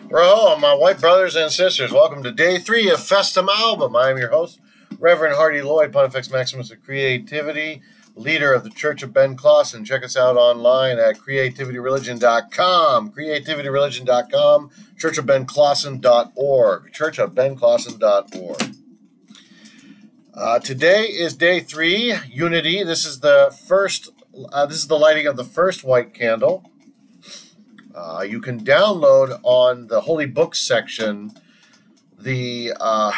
Hello, my white brothers and sisters. Welcome to day 3 of Festum Album. I am your host, Reverend Hardy Lloyd, Pontifex Maximus of Creativity, leader of the Church of Ben Clausen. Check us out online at creativityreligion.com, creativityreligion.com, churchofbenclausen.org, churchofbenclausen.org. Today is day 3, Unity. This is the lighting of the first white candle. You can download on the Holy Books section in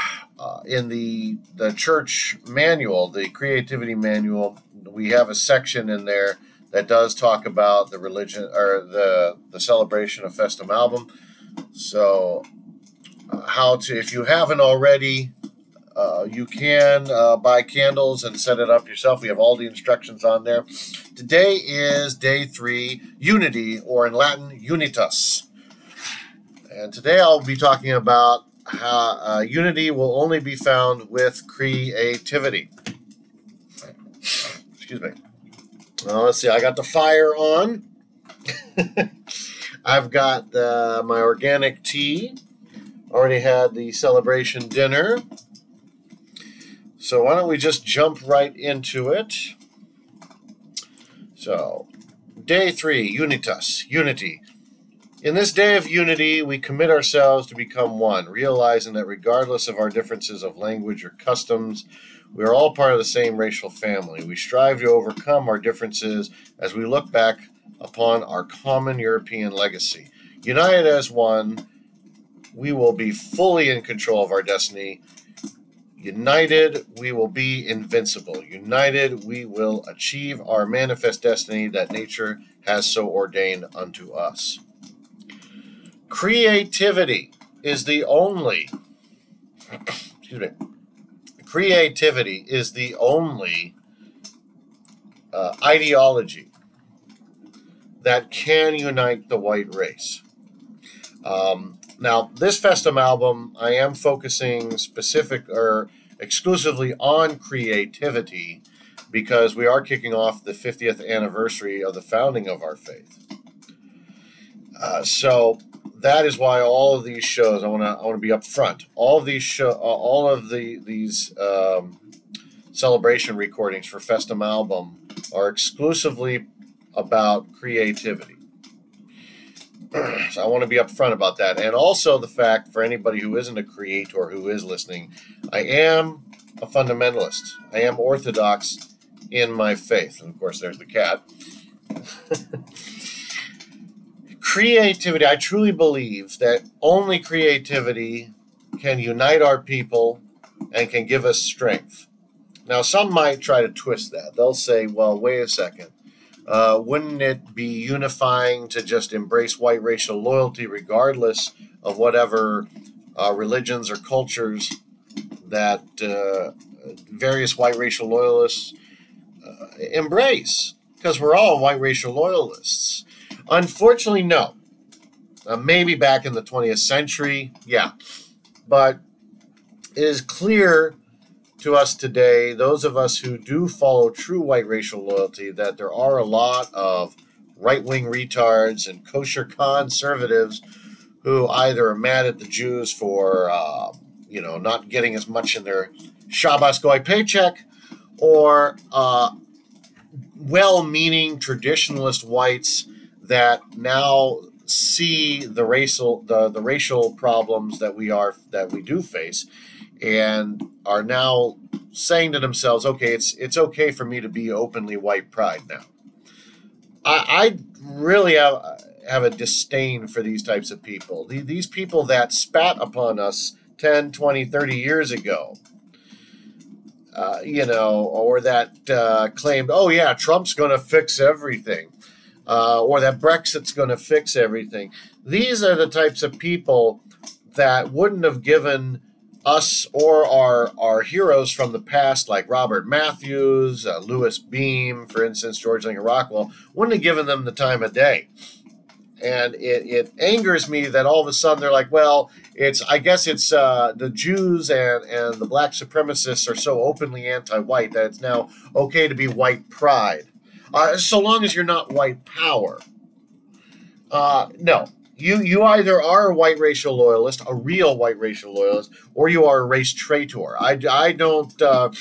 the church manual, the creativity manual. We have a section in there that does talk about the religion or the celebration of Festum Album. So, if you haven't already, you can buy candles and set it up yourself. We have all the instructions on there. Today is day 3, Unity, or in Latin, Unitas. And today I'll be talking about how unity will only be found with creativity. Excuse me. Well, let's see. I got the fire on. I've got my organic tea. Already had the celebration dinner. So why don't we just jump right into it? So, day 3, Unitas, unity. In this day of unity, we commit ourselves to become one, realizing that regardless of our differences of language or customs, we are all part of the same racial family. We strive to overcome our differences as we look back upon our common European legacy. United as one, we will be fully in control of our destiny. United, we will be invincible. United, we will achieve our manifest destiny that nature has so ordained unto us. Creativity is the only ideology that can unite the white race. Now, this Festum album, I am focusing exclusively on creativity because we are kicking off the 50th anniversary of the founding of our faith. So that is why all of these shows, I want to be up front. All of these these celebration recordings for Festum album are exclusively about creativity. So I want to be upfront about that. And also the fact, for anybody who isn't a creator who is listening, I am a fundamentalist. I am orthodox in my faith. And of course, there's the cat. Creativity, I truly believe that only creativity can unite our people and can give us strength. Now, some might try to twist that. They'll say, well, wait a second. Wouldn't it be unifying to just embrace white racial loyalty regardless of whatever religions or cultures that various white racial loyalists embrace? Because we're all white racial loyalists. Unfortunately, no. Maybe back in the 20th century, yeah. But it is clear to us today, those of us who do follow true white racial loyalty, that there are a lot of right-wing retards and kosher conservatives who either are mad at the Jews for, not getting as much in their Shabbos Goy paycheck, or well-meaning traditionalist whites that now see the racial problems that we do face, and are now saying to themselves, okay, it's okay for me to be openly white pride now. I really have a disdain for these types of people. These people that spat upon us 10, 20, 30 years ago, or that claimed, oh yeah, Trump's going to fix everything, or that Brexit's going to fix everything. These are the types of people that wouldn't have given us or our heroes from the past, like Robert Matthews, Louis Beam, for instance, George Lincoln Rockwell, wouldn't have given them the time of day. And it angers me that all of a sudden they're like, well, I guess it's the Jews and the black supremacists are so openly anti-white that it's now okay to be white pride. So long as you're not white power. No. You either are a white racial loyalist, a real white racial loyalist, or you are a race traitor. I don't.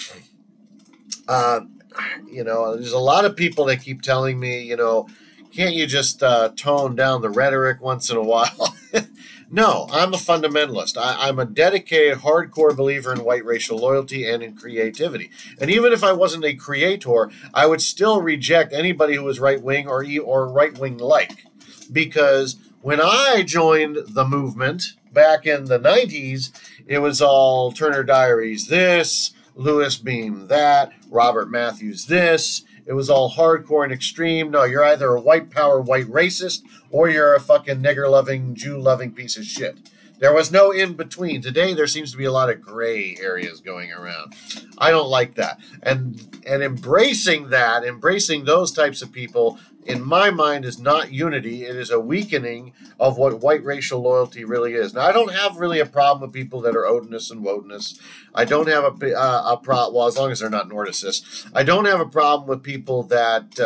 There's a lot of people that keep telling me, can't you just tone down the rhetoric once in a while? No, I'm a fundamentalist. I'm a dedicated, hardcore believer in white racial loyalty and in creativity. And even if I wasn't a creator, I would still reject anybody who was right wing or right wing like, because when I joined the movement back in the 90s, it was all Turner Diaries this, Louis Beam that, Robert Matthews this. It was all hardcore and extreme. No, you're either a white power, white racist, or you're a fucking nigger-loving, Jew-loving piece of shit. There was no in between. Today, there seems to be a lot of gray areas going around. I don't like that. And embracing those types of people, in my mind, is not unity. It is a weakening of what white racial loyalty really is. Now, I don't have really a problem with people that are Odinists and Wodenists. I don't have a problem, well, as long as they're not Nordicists. I don't have a problem with people that,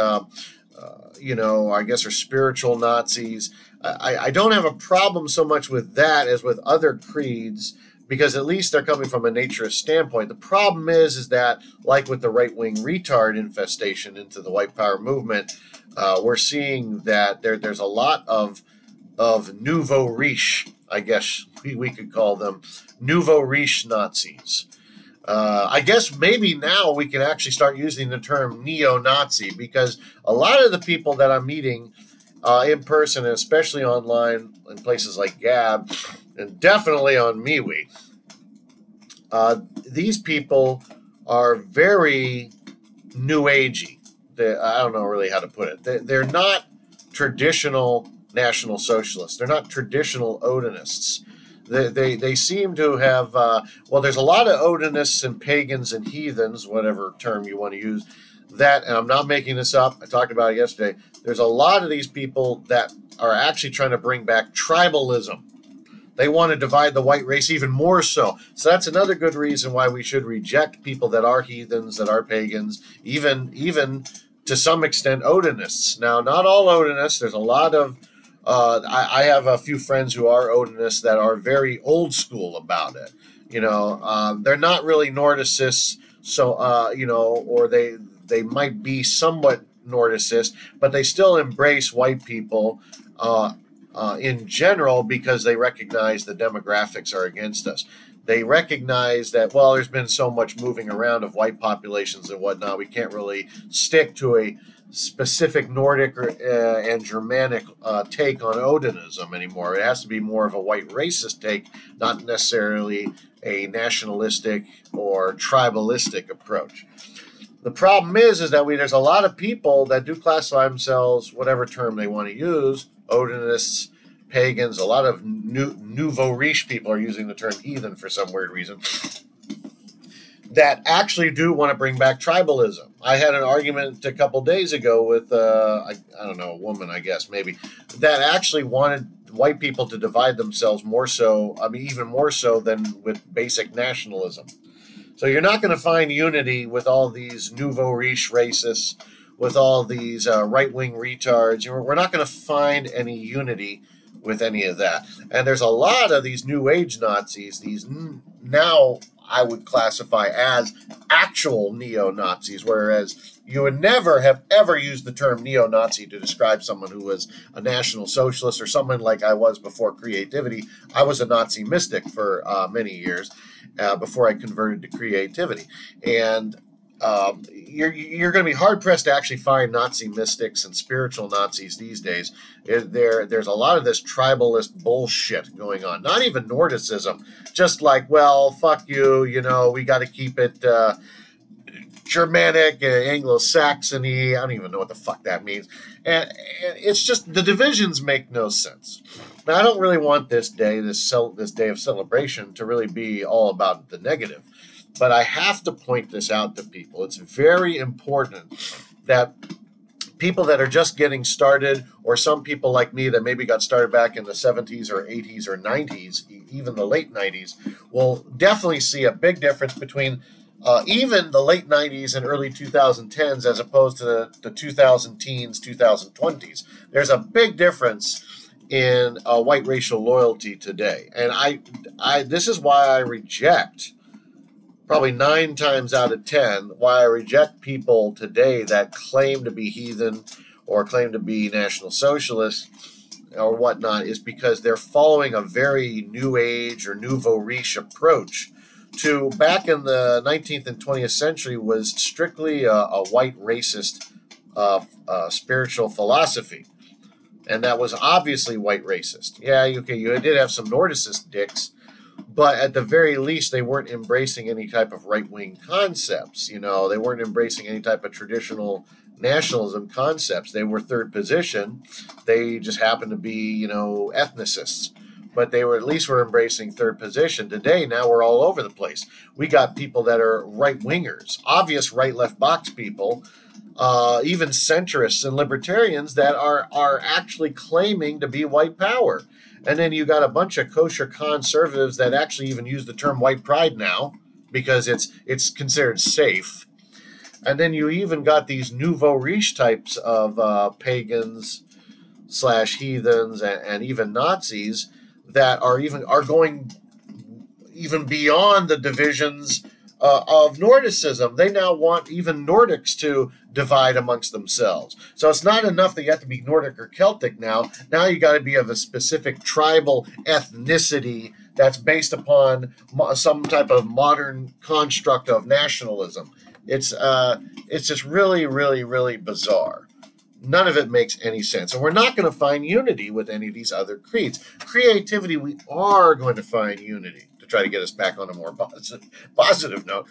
I guess are spiritual Nazis. I don't have a problem so much with that as with other creeds, because at least they're coming from a naturist standpoint. The problem is that, like with the right-wing retard infestation into the white power movement, we're seeing that there's a lot of nouveau riche, I guess we could call them, nouveau riche Nazis. I guess maybe now we can actually start using the term neo-Nazi, because a lot of the people that I'm meeting in person, and especially online in places like Gab, and definitely on MeWe, these people are very new agey. I don't know really how to put it. They're not traditional National Socialists. They're not traditional Odinists. They seem to have, there's a lot of Odinists and pagans and heathens, whatever term you want to use, that, and I'm not making this up, I talked about it yesterday, there's a lot of these people that are actually trying to bring back tribalism. They want to divide the white race even more so. So that's another good reason why we should reject people that are heathens, that are pagans, even to some extent Odinists. Now, not all Odinists. There's a lot of, I have a few friends who are Odinists that are very old school about it. They're not really Nordicists, so, or they might be somewhat Nordicist, but they still embrace white people in general, because they recognize the demographics are against us. They recognize that, there's been so much moving around of white populations and whatnot, we can't really stick to a specific Nordic and Germanic take on Odinism anymore. It has to be more of a white racist take, not necessarily a nationalistic or tribalistic approach. The problem is that there's a lot of people that do classify themselves, whatever term they want to use, Odinists, pagans, a lot of nouveau riche people are using the term heathen for some weird reason, that actually do want to bring back tribalism. I had an argument a couple days ago with, I don't know, a woman, I guess, maybe, that actually wanted white people to divide themselves more so, even more so than with basic nationalism. So you're not going to find unity with all these nouveau riche racists, with all these right-wing retards. We're not going to find any unity with any of that. And there's a lot of these New Age Nazis, these now I would classify as actual neo-Nazis, whereas you would never have ever used the term neo-Nazi to describe someone who was a National Socialist or someone like I was before creativity. I was a Nazi mystic for many years before I converted to creativity. And you're going to be hard-pressed to actually find Nazi mystics and spiritual Nazis these days. There's a lot of this tribalist bullshit going on. Not even Nordicism. Just like, fuck you, we got to keep it Germanic, Anglo-Saxony. I don't even know what the fuck that means. And it's just, the divisions make no sense. Now, I don't really want this day of celebration to really be all about the negative. But I have to point this out to people. It's very important that people that are just getting started, or some people like me that maybe got started back in the 70s or 80s or 90s, even the late 90s, will definitely see a big difference between even the late 90s and early 2010s as opposed to the 2010s, 2020s. There's a big difference in white racial loyalty today. And I this is why I reject, probably 9 times out of 10, why I reject people today that claim to be heathen or claim to be National Socialists or whatnot, is because they're following a very new age or nouveau riche approach to, back in the 19th and 20th century, was strictly a white racist spiritual philosophy. And that was obviously white racist. Yeah, okay, you did have some Nordicist dicks, but at the very least, they weren't embracing any type of right-wing concepts. They weren't embracing any type of traditional nationalism concepts. They were third position. They just happened to be, ethnicists. But they were embracing third position. Today, now we're all over the place. We got people that are right-wingers, obvious right-left box people, even centrists and libertarians that are actually claiming to be white power. And then you got a bunch of kosher conservatives that actually even use the term white pride now because it's considered safe. And then you even got these nouveau riche types of pagans / heathens and even Nazis that are going even beyond the divisions of Nordicism. They now want even Nordics to divide amongst themselves. So it's not enough that you have to be Nordic or Celtic now. Now you got to be of a specific tribal ethnicity that's based upon some type of modern construct of nationalism. It's just really, really, really bizarre. None of it makes any sense. And we're not going to find unity with any of these other creeds. Creativity, we are going to find unity, to try to get us back on a more positive note.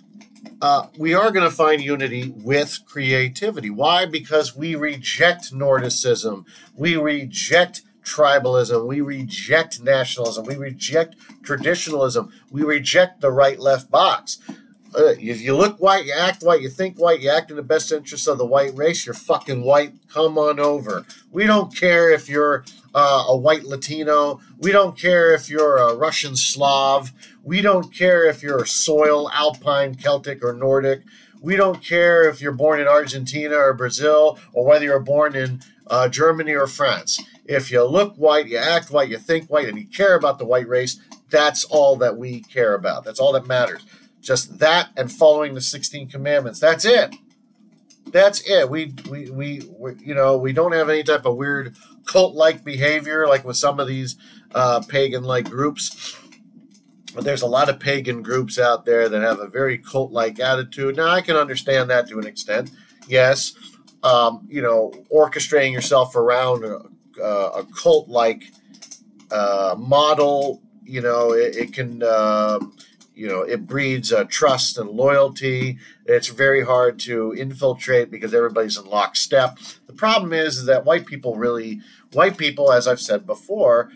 We are going to find unity with creativity. Why? Because we reject Nordicism. We reject tribalism. We reject nationalism. We reject traditionalism. We reject the right-left box. If you look white, you act white, you think white, you act in the best interest of the white race, you're fucking white, come on over. We don't care if you're a white Latino. We don't care if you're a Russian Slav. We don't care if you're soil, Alpine, Celtic, or Nordic. We don't care if you're born in Argentina or Brazil, or whether you're born in Germany or France. If you look white, you act white, you think white, and you care about the white race, that's all that we care about. That's all that matters. Just that and following the 16 commandments. That's it. That's it. We don't have any type of weird cult-like behavior like with some of these pagan-like groups. But there's a lot of pagan groups out there that have a very cult-like attitude. Now, I can understand that to an extent. Yes, orchestrating yourself around a cult-like model, it can... it breeds trust and loyalty. It's very hard to infiltrate because everybody's in lockstep. The problem is that white people, as I've said before,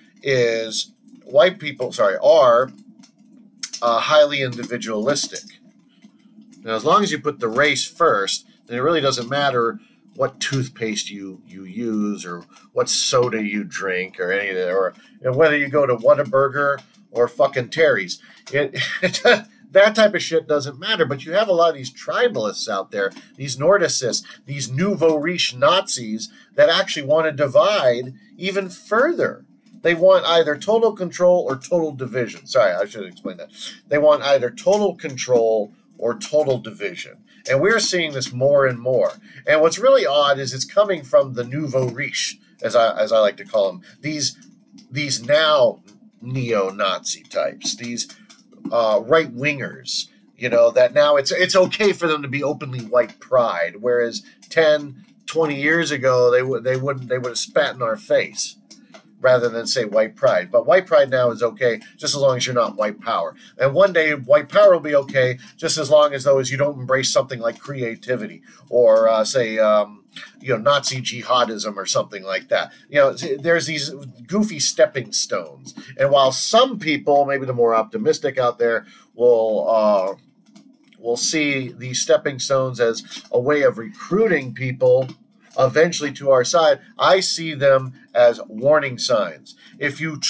are highly individualistic. Now, as long as you put the race first, then it really doesn't matter what toothpaste you use or what soda you drink or any of that, or whether you go to Whataburger or fucking Terry's. That type of shit doesn't matter, but you have a lot of these tribalists out there, these Nordicists, these nouveau riche Nazis that actually want to divide even further. They want either total control or total division. Sorry, I should explain that. They want either total control or total division. And we're seeing this more and more. And what's really odd is it's coming from the nouveau riche, as I like to call them, these now neo-Nazi types, these right-wingers, that now it's okay for them to be openly white pride, whereas 10, 20 years ago they would have spat in our face rather than say white pride. But white pride now is okay just as long as you're not white power. And one day white power will be okay just as long as you don't embrace something like creativity or Nazi jihadism or something like that. There's these goofy stepping stones. And while some people, maybe the more optimistic out there, will see these stepping stones as a way of recruiting people eventually to our side, I see them as warning signs. If you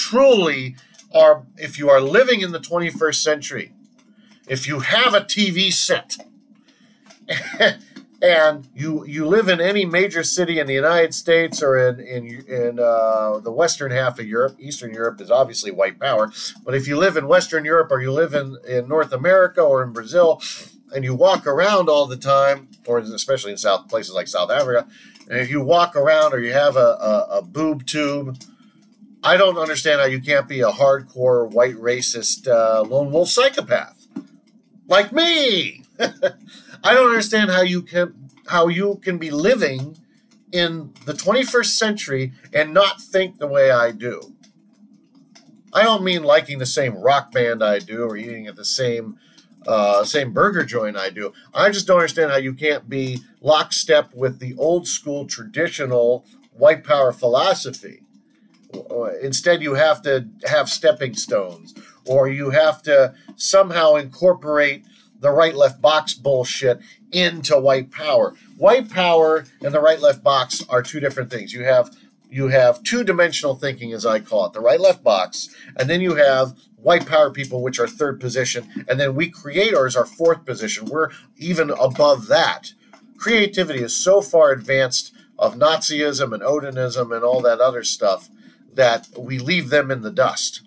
are living in the 21st century, if you have a TV set, and you live in any major city in the United States or in the western half of Europe. Eastern Europe is obviously white power, but if you live in Western Europe or you live in North America or in Brazil, and you walk around all the time, or especially in places like South Africa, and if you walk around or you have a boob tube, I don't understand how you can't be a hardcore white racist lone wolf psychopath like me. I don't understand how you can be living in the 21st century and not think the way I do. I don't mean liking the same rock band I do or eating at the same burger joint I do. I just don't understand how you can't be lockstep with the old school traditional white power philosophy. Instead, you have to have stepping stones, or you have to somehow incorporate the right-left box bullshit into white power. White power and the right-left box are two different things. You have two-dimensional thinking, as I call it, the right-left box, and then you have white power people, which are third position, and then we creators are fourth position. We're even above that. Creativity is so far advanced of Nazism and Odinism and all that other stuff that we leave them in the dust.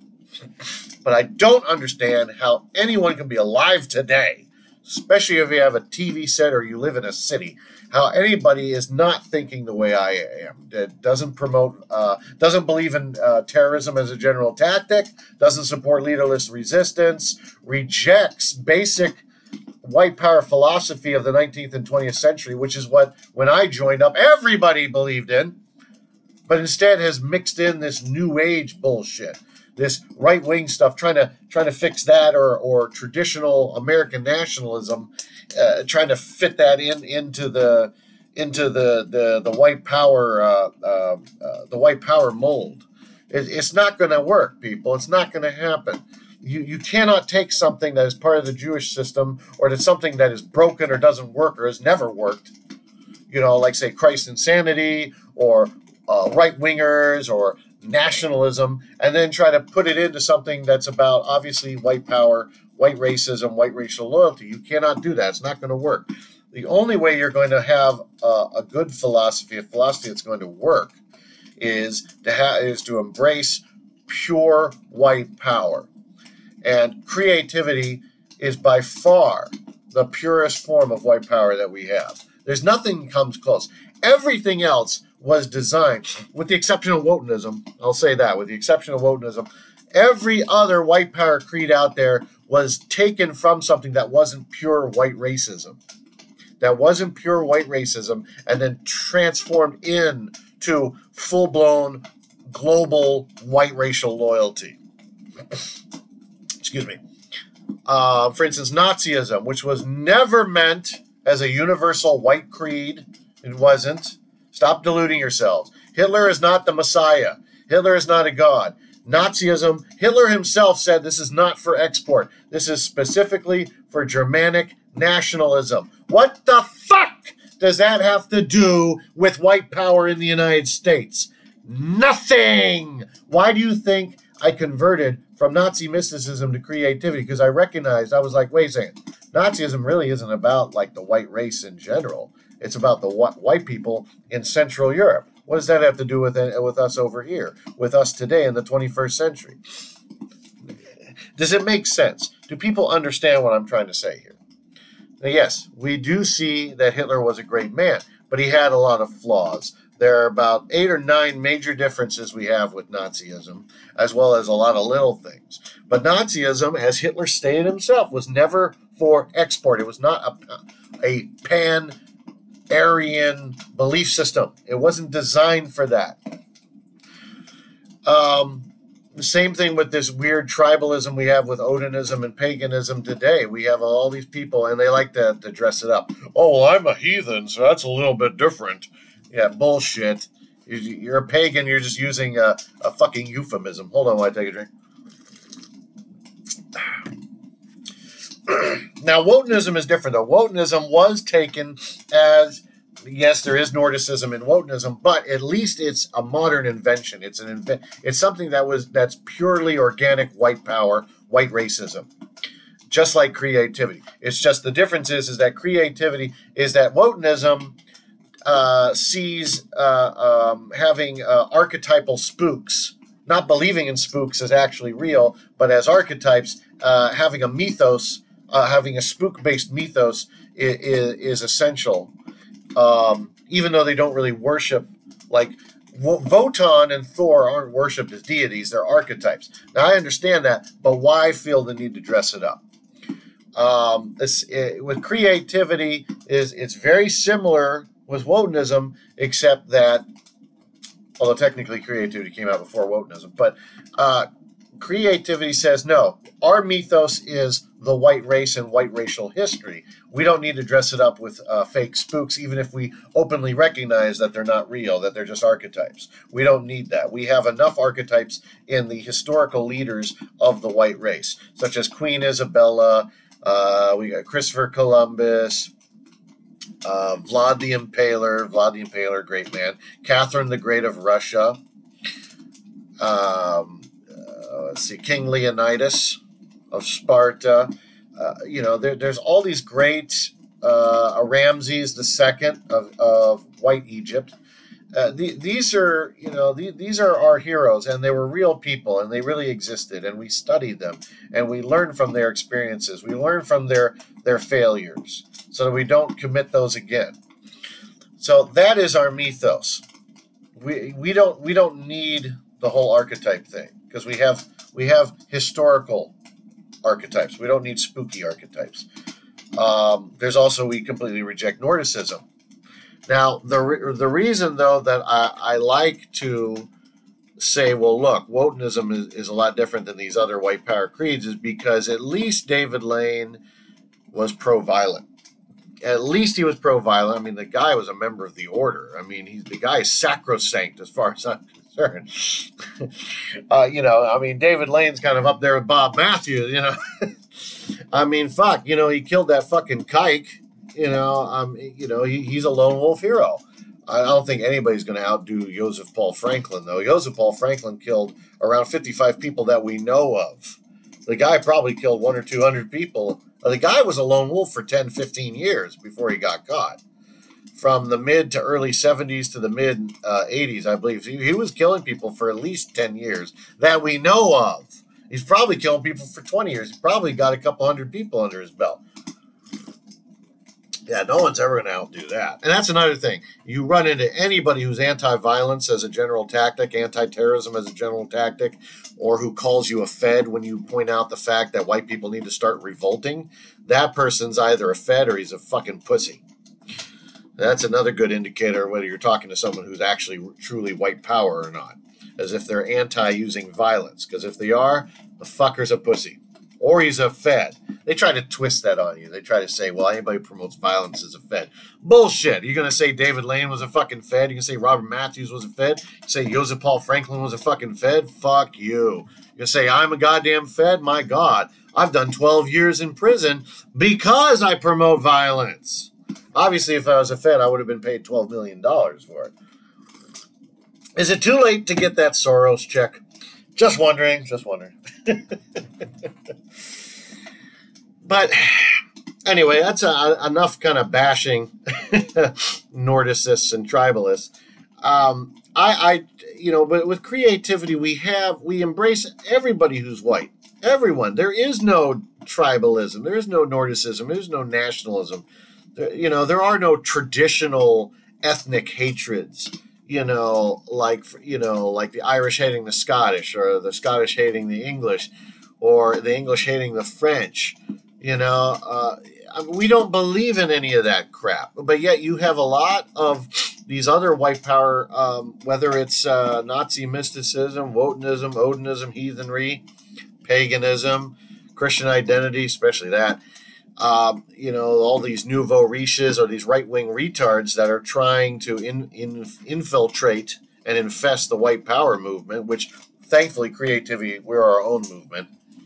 But I don't understand how anyone can be alive today, especially if you have a TV set or you live in a city, how anybody is not thinking the way I am. That doesn't believe in terrorism as a general tactic, doesn't support leaderless resistance, rejects basic white power philosophy of the 19th and 20th century, which is what, when I joined up, everybody believed in, but instead has mixed in this new age bullshit. This right-wing stuff, trying to fix that, or traditional American nationalism, trying to fit that into the white power the white power mold. It's not going to work, people. It's not going to happen. You cannot take something that is part of the Jewish system, or that's something that is broken or doesn't work or has never worked. Like say Christ insanity or right-wingers or nationalism, and then try to put it into something that's about obviously white power, white racism, white racial loyalty. You cannot do that. It's not going to work. The only way you're going to have a good philosophy, a philosophy that's going to work, is to embrace pure white power. And creativity is by far the purest form of white power that we have. There's nothing comes close. Everything else was designed, with the exception of Wotanism. I'll say that, with the exception of Wotanism. Every other white power creed out there was taken from something that wasn't pure white racism. And then transformed into full-blown global white racial loyalty. Excuse me. For instance, Nazism, which was never meant as a universal white creed. It wasn't. Stop deluding yourselves. Hitler is not the Messiah. Hitler is not a god. Nazism, Hitler himself said this is not for export. This is specifically for Germanic nationalism. What the fuck does that have to do with white power in the United States? Nothing! Why do you think I converted from Nazi mysticism to creativity? Because I recognized, I was like, wait a second, Nazism really isn't about like the white race in general. It's about the white people in Central Europe. What does that have to do with us over here, with us today in the 21st century? Does it make sense? Do people understand what I'm trying to say here? Now, yes, we do see that Hitler was a great man, but he had a lot of flaws. There are about 8 or 9 major differences we have with Nazism, as well as a lot of little things. But Nazism, as Hitler stated himself, was never for export. It was not a pan-Aryan belief system. It wasn't designed for that. The same thing with this weird tribalism we have with Odinism and paganism today. We have all these people, and they like to dress it up. Oh, well, I'm a heathen, so that's a little bit different. Yeah, bullshit. You're a pagan. You're just using a fucking euphemism. Hold on while I take a drink. Now, Wotanism is different, though. Wotanism was taken as, yes, there is Nordicism in Wotanism, but at least it's a modern invention. It's something that's purely organic white power, white racism. just like creativity. It's just the difference is that creativity is that Wotanism sees having archetypal spooks, not believing in spooks as actually real, but as archetypes, having a mythos, having a spook-based mythos is essential. Even though they don't really worship, like Wotan and Thor aren't worshipped as deities, they're archetypes. Now I understand that, but why feel the need to dress it up? With creativity, it's very similar with Wotanism, except that, although technically creativity came out before Wotanism, but creativity says, no, our mythos is the white race and white racial history. We don't need to dress it up with fake spooks, even if we openly recognize that they're not real, that they're just archetypes. We don't need that. We have enough archetypes in the historical leaders of the white race, such as Queen Isabella, we got Christopher Columbus, Vlad the Impaler, great man, Catherine the Great of Russia, King Leonidas of Sparta. There's all these great Ramses II of White Egypt. These are our heroes, and they were real people, and they really existed, and we studied them, and we learned from their experiences. We learned from their failures, so that we don't commit those again. So that is our mythos. We don't need the whole archetype thing, because we have historical archetypes. We don't need spooky archetypes. There's also, we completely reject Nordicism. Now, the reason, though, that I like to say, well, look, Wotanism is a lot different than these other white power creeds is because at least David Lane was pro-violent. At least he was pro-violent. I mean, the guy was a member of the order. I mean, the guy is sacrosanct as far as I'm concerned. David Lane's kind of up there with Bob Matthews, I mean, fuck, he killed that fucking kike. He's a lone wolf hero. I don't think anybody's going to outdo Joseph Paul Franklin, though. Joseph Paul Franklin killed around 55 people that we know of. The guy probably killed 100 or 200 people. The guy was a lone wolf for 10, 15 years before he got caught. From the mid to early 70s to the mid 80s, I believe. He was killing people for at least 10 years that we know of. He's probably killing people for 20 years. He probably got a couple hundred people under his belt. Yeah, no one's ever going to outdo that. And that's another thing. You run into anybody who's anti-violence as a general tactic, anti-terrorism as a general tactic, or who calls you a Fed when you point out the fact that white people need to start revolting. That person's either a Fed or he's a fucking pussy. That's another good indicator whether you're talking to someone who's actually truly white power or not, as if they're anti-using violence. Because if they are, the fucker's a pussy. Or he's a Fed. They try to twist that on you. They try to say, well, anybody who promotes violence is a Fed. Bullshit. You're going to say David Lane was a fucking Fed? You're going to say Robert Matthews was a Fed? You say Joseph Paul Franklin was a fucking Fed? Fuck you. You're going to say I'm a goddamn Fed? My God. I've done 12 years in prison because I promote violence. Obviously, if I was a Fed, I would have been paid $12 million for it. Is it too late to get that Soros check? Just wondering. But anyway, that's enough kind of bashing Nordicists and tribalists. But with creativity, we embrace everybody who's white. Everyone. There is no tribalism. There is no Nordicism. There is no nationalism. There are no traditional ethnic hatreds. Like the Irish hating the Scottish, or the Scottish hating the English, or the English hating the French. We don't believe in any of that crap. But yet you have a lot of these other white power, whether it's Nazi mysticism, Wotanism, Odinism, heathenry, paganism, Christian identity, especially that. All these nouveau riches or these right-wing retards that are trying to infiltrate and infest the white power movement, which thankfully creativity, we're our own movement.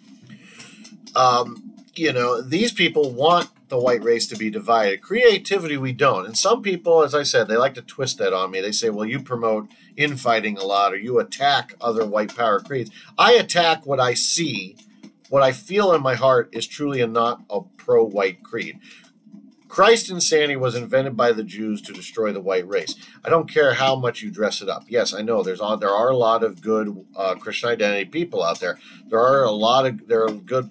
These people want the white race to be divided. Creativity, we don't. And some people, as I said, they like to twist that on me. They say, well, you promote infighting a lot, or you attack other white power creeds. I attack what I see what I feel in my heart is truly not a pro-white creed. Christ insanity was invented by the Jews to destroy the white race. I don't care how much you dress it up. Yes, I know there are a lot of good Christian identity people out there. There are a lot of good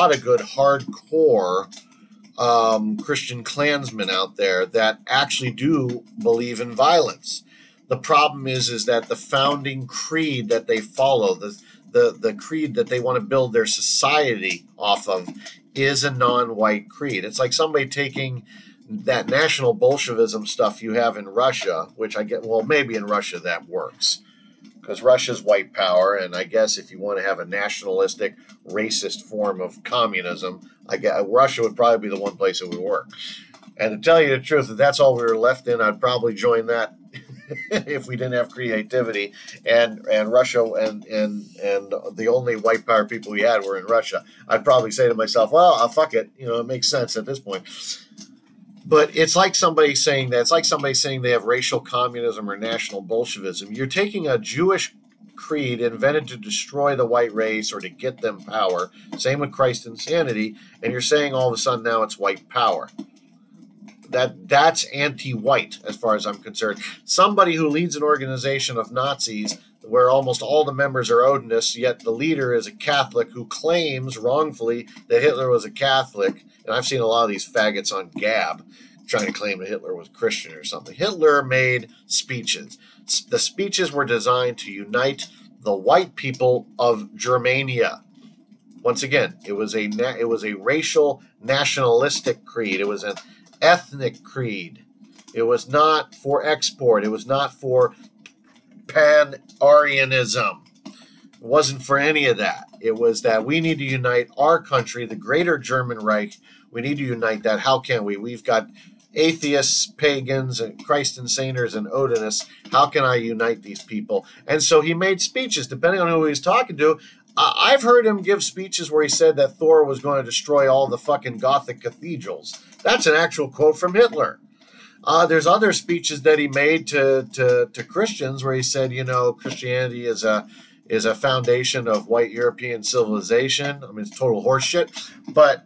hardcore Christian Klansmen out there that actually do believe in violence. The problem is that the founding creed that they follow, the creed that they want to build their society off of, is a non-white creed. It's like somebody taking that National Bolshevism stuff you have in Russia, which I get, well, maybe in Russia that works because Russia's white power, and I guess if you want to have a nationalistic, racist form of communism, I guess Russia would probably be the one place it would work. And to tell you the truth, if that's all we were left in, I'd probably join that if we didn't have creativity, and Russia and the only white power people we had were in Russia. I'd probably say to myself, well, fuck it, it makes sense at this point. But it's like somebody saying they have racial communism or national Bolshevism. You're taking a Jewish creed invented to destroy the white race or to get them power, same with Christ insanity, and you're saying all of a sudden now it's white power. That's anti-white as far as I'm concerned. Somebody who leads an organization of Nazis where almost all the members are Odinists, yet the leader is a Catholic who claims wrongfully that Hitler was a Catholic. And I've seen a lot of these faggots on Gab trying to claim that Hitler was Christian or something. Hitler made speeches. The speeches were designed to unite the white people of Germania. Once again, it was a racial nationalistic creed. It was an ethnic creed. It was not for export. It was not for pan-Aryanism. It wasn't for any of that. It was that we need to unite our country, the greater German Reich. We need to unite that. How can we? We've got atheists, pagans, and Christ insaners and Odinists. How can I unite these people? And so he made speeches, depending on who he was talking to. I've heard him give speeches where he said that Thor was going to destroy all the fucking Gothic cathedrals. That's an actual quote from Hitler. There's other speeches that he made to Christians where he said, Christianity is a foundation of white European civilization. I mean, it's total horseshit. But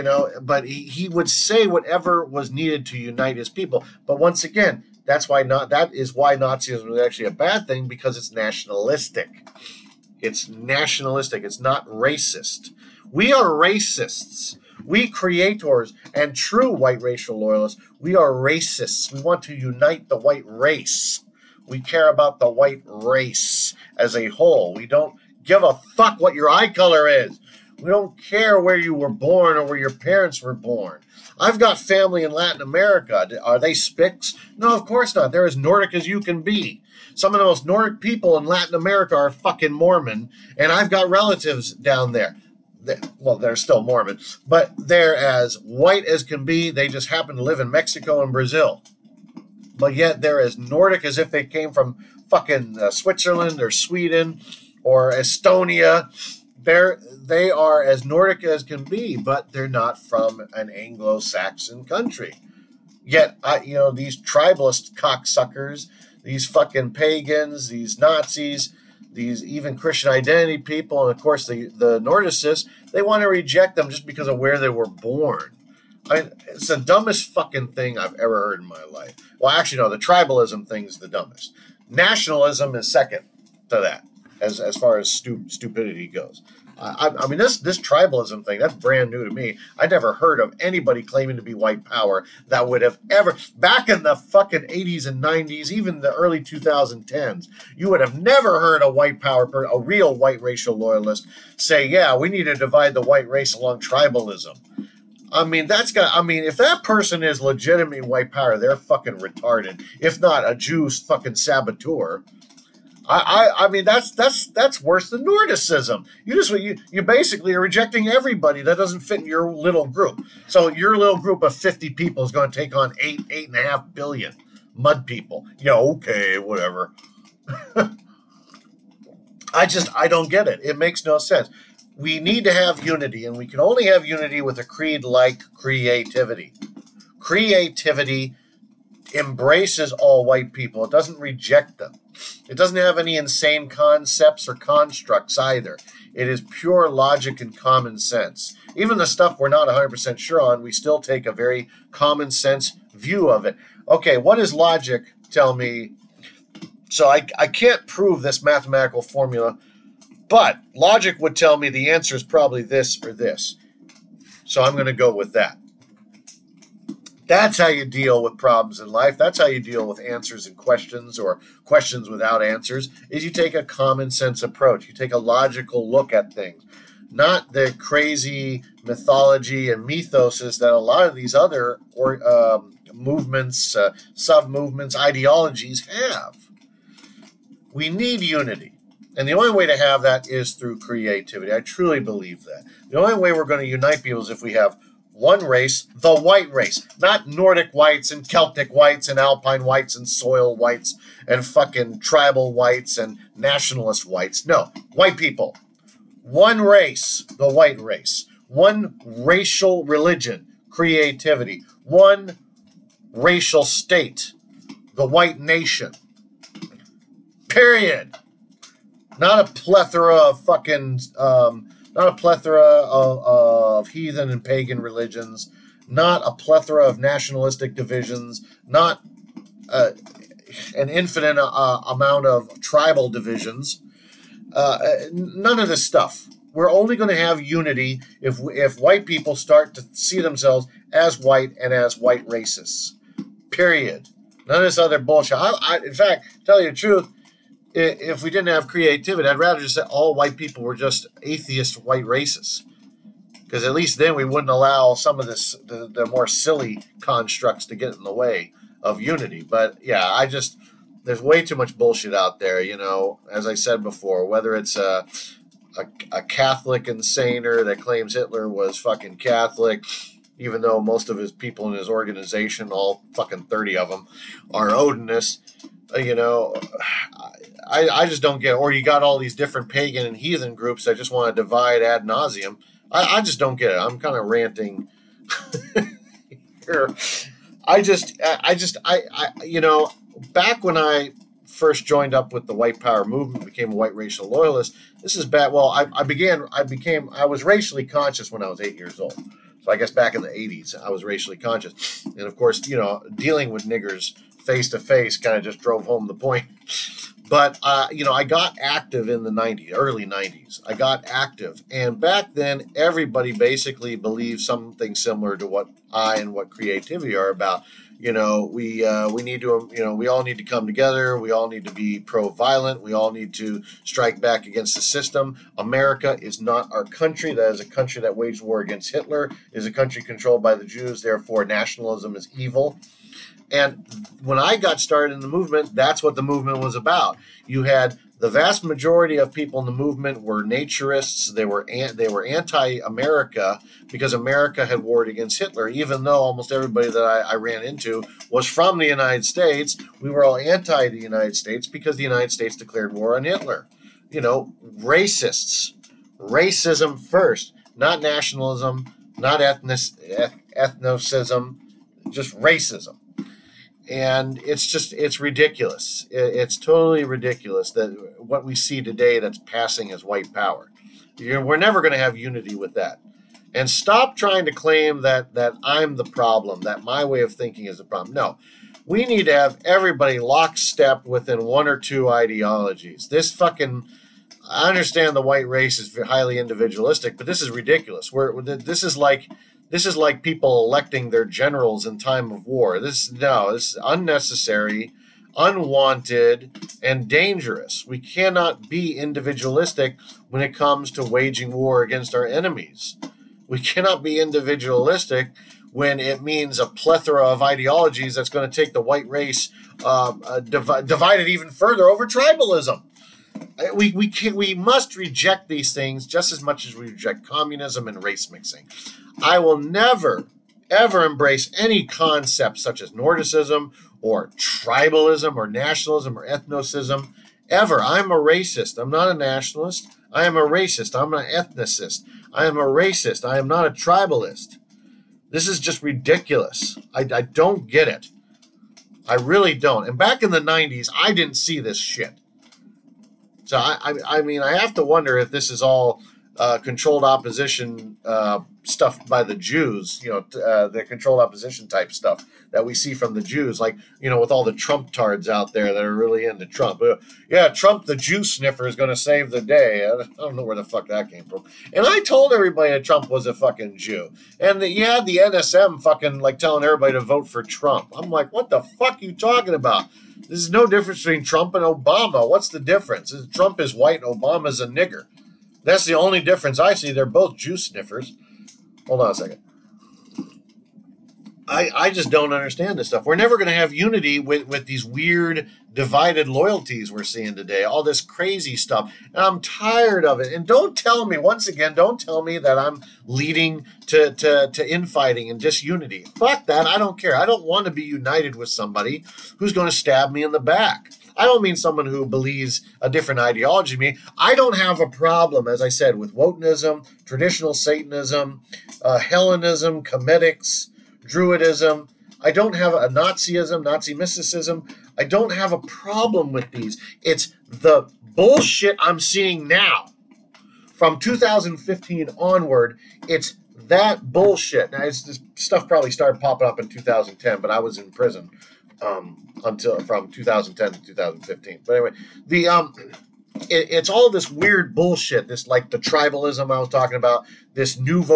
he would say whatever was needed to unite his people. But once again, that is why Nazism is actually a bad thing, because it's nationalistic. It's nationalistic. It's not racist. We are racists. We creators and true white racial loyalists, we are racists. We want to unite the white race. We care about the white race as a whole. We don't give a fuck what your eye color is. We don't care where you were born or where your parents were born. I've got family in Latin America. Are they Spics? No, of course not. They're as Nordic as you can be. Some of the most Nordic people in Latin America are fucking Mormon, and I've got relatives down there. They're still Mormon, but they're as white as can be. They just happen to live in Mexico and Brazil. But yet they're as Nordic as if they came from fucking Switzerland or Sweden or Estonia. They are as Nordic as can be, but they're not from an Anglo-Saxon country. Yet, these tribalist cocksuckers, these fucking pagans, these Nazis, these even Christian identity people, and of course the Nordicists, they want to reject them just because of where they were born. It's the dumbest fucking thing I've ever heard in my life. Well, actually, no, the tribalism thing is the dumbest. Nationalism is second to that, as far as stupidity goes. I mean, this tribalism thing, that's brand new to me. I never heard of anybody claiming to be white power that would have ever, back in the fucking 80s and 90s, even the early 2010s, you would have never heard a white power, a real white racial loyalist say, yeah, we need to divide the white race along tribalism. I mean, if that person is legitimately white power, they're fucking retarded. If not, a Jew's fucking saboteur. I mean, that's worse than Nordicism. You basically are rejecting everybody that doesn't fit in your little group. So your little group of 50 people is going to take on 8.5 billion mud people. Yeah, okay, whatever. I don't get it. It makes no sense. We need to have unity, and we can only have unity with a creed like creativity. Creativity embraces all white people. It doesn't reject them. It doesn't have any insane concepts or constructs either. It is pure logic and common sense. Even the stuff we're not 100% sure on, we still take a very common sense view of it. Okay, what does logic tell me? So I can't prove this mathematical formula, but logic would tell me the answer is probably this or this. So I'm going to go with that. That's how you deal with problems in life. That's how you deal with answers and questions, or questions without answers, is you take a common sense approach. You take a logical look at things, not the crazy mythology and mythoses that a lot of these other movements, sub-movements, ideologies have. We need unity. And the only way to have that is through creativity. I truly believe that. The only way we're going to unite people is if we have one race, the white race, not Nordic whites and Celtic whites and Alpine whites and soil whites and fucking tribal whites and nationalist whites. No, white people. One race, the white race. One racial religion, creativity. One racial state, the white nation. Period. Not a plethora of fucking... not a plethora of heathen and pagan religions, not a plethora of nationalistic divisions, not an infinite amount of tribal divisions. None of this stuff. We're only going to have unity if white people start to see themselves as white and as white racists. Period. None of this other bullshit. In fact, to tell you the truth, if we didn't have creativity, I'd rather just say all white people were just atheist white racists. Because at least then we wouldn't allow some of the more silly constructs to get in the way of unity. But yeah, there's way too much bullshit out there, as I said before, whether it's a Catholic insaner that claims Hitler was fucking Catholic, even though most of his people in his organization, all fucking 30 of them, are Odinists. I just don't get it. Or you got all these different pagan and heathen groups that just want to divide ad nauseum. I just don't get it. I'm kind of ranting here. Back when I first joined up with the white power movement, became a white racial loyalist. This is bad. Well, I was racially conscious when I was 8 years old. So I guess back in the 80s, I was racially conscious. And of course, dealing with niggers face to face kind of just drove home the point. But, I got active in the early 90s. I got active. And back then, everybody basically believed something similar to what what creativity are about. We need to, we all need to come together. We all need to be pro-violent. We all need to strike back against the system. America is not our country. That is a country that waged war against Hitler. It is a country controlled by the Jews. Therefore, nationalism is evil. And when I got started in the movement, that's what the movement was about. You had the vast majority of people in the movement were naturists. They were anti-America because America had warred against Hitler. Even though almost everybody that I ran into was from the United States, we were all anti the United States because the United States declared war on Hitler. Racists. Racism first, not nationalism, not ethnocism, just racism. And it's ridiculous. It's totally ridiculous that what we see today that's passing as white power. We're never going to have unity with that. And stop trying to claim that I'm the problem, that my way of thinking is the problem. No, we need to have everybody lockstep within one or two ideologies. I understand the white race is highly individualistic, but this is ridiculous. This is like people electing their generals in time of war. This is unnecessary, unwanted, and dangerous. We cannot be individualistic when it comes to waging war against our enemies. We cannot be individualistic when it means a plethora of ideologies that's going to take the white race divided even further over tribalism. We must reject these things just as much as we reject communism and race mixing. I will never, ever embrace any concepts such as Nordicism or tribalism or nationalism or ethnocism, ever. I'm a racist. I'm not a nationalist. I am a racist. I'm an ethnicist. I am a racist. I am not a tribalist. This is just ridiculous. I don't get it. I really don't. And back in the 90s, I didn't see this shit. So, I mean, I have to wonder if this is all controlled opposition stuff by the Jews, the controlled opposition type stuff that we see from the Jews, like, with all the Trump tards out there that are really into Trump. Yeah, Trump, the Jew sniffer, is going to save the day. I don't know where the fuck that came from. And I told everybody that Trump was a fucking Jew. And you had the NSM fucking, like, telling everybody to vote for Trump. I'm like, what the fuck are you talking about? There's no difference between Trump and Obama. What's the difference? Trump is white and Obama's a nigger. That's the only difference I see. They're both Jew sniffers. Hold on a second. I just don't understand this stuff. We're never going to have unity with these weird divided loyalties we're seeing today. All this crazy stuff. And I'm tired of it. And don't tell me that I'm leading to infighting and disunity. Fuck that. I don't care. I don't want to be united with somebody who's going to stab me in the back. I don't mean someone who believes a different ideology than me. I don't have a problem, as I said, with wokenism, traditional Satanism, Hellenism, Cometics, Druidism. I don't have a Nazism, Nazi mysticism. I don't have a problem with these. It's the bullshit I'm seeing now. From 2015 onward, it's that bullshit. Now, this stuff probably started popping up in 2010, but I was in prison until from 2010 to 2015. But anyway, it's all this weird bullshit. This, like, the tribalism I was talking about, this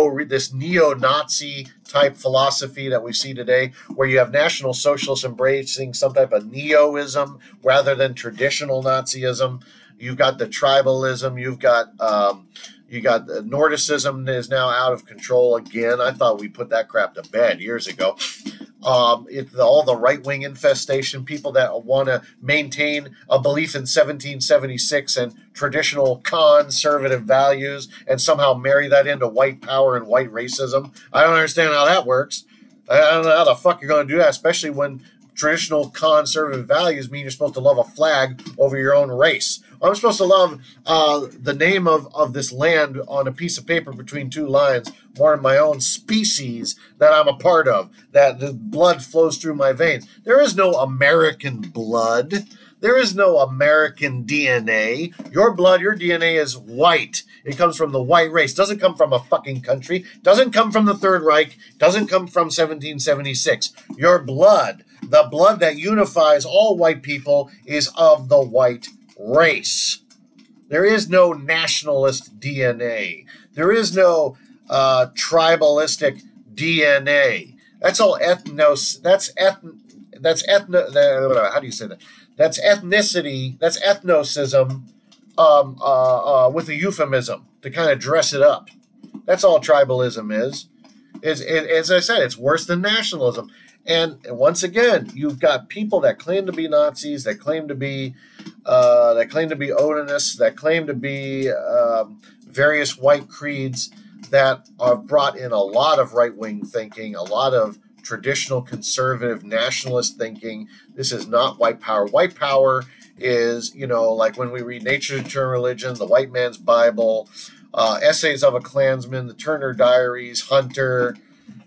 neo-Nazi type philosophy that we see today, where you have National Socialists embracing some type of neoism rather than traditional Nazism. You've got the tribalism. You've got Nordicism is now out of control again. I thought we put that crap to bed years ago. All the right-wing infestation, people that want to maintain a belief in 1776 and traditional conservative values and somehow marry that into white power and white racism. I don't understand how that works. I don't know how the fuck you're going to do that, especially when traditional conservative values mean you're supposed to love a flag over your own race. I'm supposed to love the name of this land on a piece of paper between two lines more than my own species that I'm a part of, that the blood flows through my veins. There is no American blood. There is no American DNA. Your blood, your DNA is white. It comes from the white race. It doesn't come from a fucking country. It doesn't come from the Third Reich. It doesn't come from 1776. Your blood, the blood that unifies all white people, is of the white race. There is no nationalist DNA. There is no tribalistic DNA. That's all ethnos. That's ethno. How do you say that? That's ethnicity. That's ethnocism with a euphemism to kind of dress it up. That's all tribalism is. As I said, it's worse than nationalism. And once again, you've got people that claim to be Nazis, that claim to be Odinists, that claim to be various white creeds that are brought in a lot of right-wing thinking, a lot of traditional conservative nationalist thinking. This is not white power. White power is, like when we read Nature's Eternal Religion, the White Man's Bible, Essays of a Klansman, the Turner Diaries, Hunter.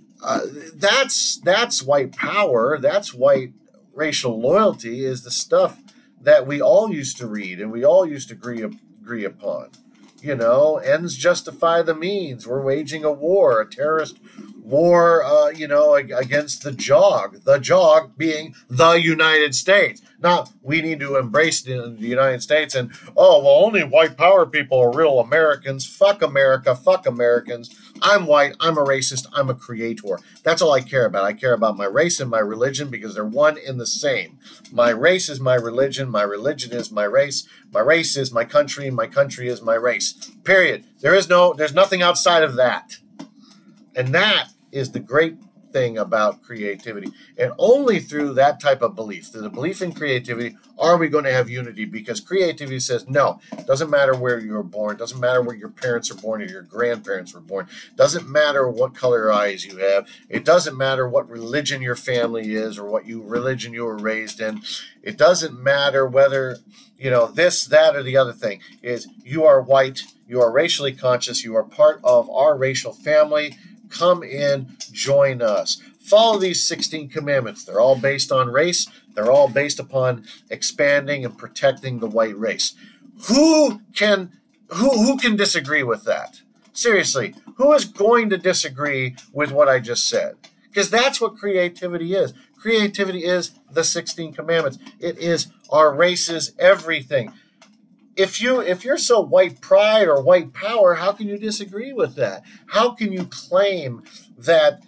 That's white power. That's white racial loyalty, is the stuff that we all used to read and we all used to agree upon. Ends justify the means. We're waging a war, a terrorist war, against the JOG being the United States. Not we need to embrace the United States and, only white power people are real Americans. Fuck America, fuck Americans. I'm white, I'm a racist, I'm a creator. That's all I care about. I care about my race and my religion because they're one and the same. My race is my religion is my race is my country is my race. Period. There's nothing outside of that. And that is the great thing about creativity. And only through that type of belief, through the belief in creativity, are we going to have unity, because creativity says, no, it doesn't matter where you were born, it doesn't matter where your parents are born or your grandparents were born, it doesn't matter what color eyes you have, it doesn't matter what religion your family is or what religion you were raised in, it doesn't matter whether, this, that, or the other thing, is you are white, you are racially conscious, you are part of our racial family. Come in, join us. Follow these 16 commandments. They're all based on race. They're all based upon expanding and protecting the white race. Who can disagree with that? Seriously, who is going to disagree with what I just said? Because that's what creativity is. Creativity is the 16 commandments. It is our race's everything. If you're so white pride or white power, how can you disagree with that? How can you claim that